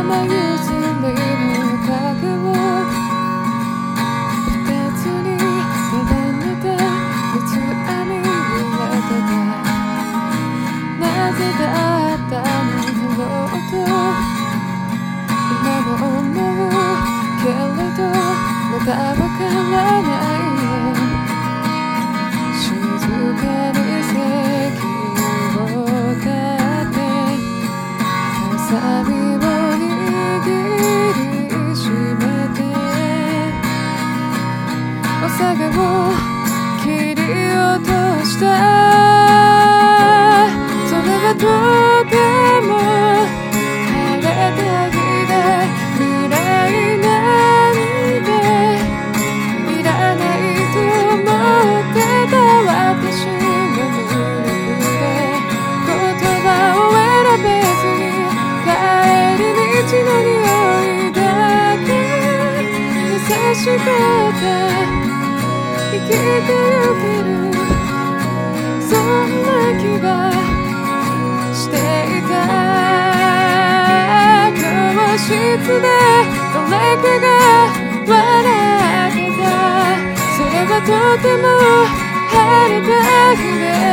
まゆすりの影を二つに束ねて三つ編み入れてた。なぜだったのだろうと今も思うけれどまだわからないよ。静かに席を立ってハサミを握りしめてお下げを切り落とした。それはとても晴れた日で未来なんていらないと思ってた。私の無力で言葉を選べずに帰り道の匂いだけ優しくて生きてゆけるそんな気がしていた。教室で誰かが笑ってた。それはとても晴れた日で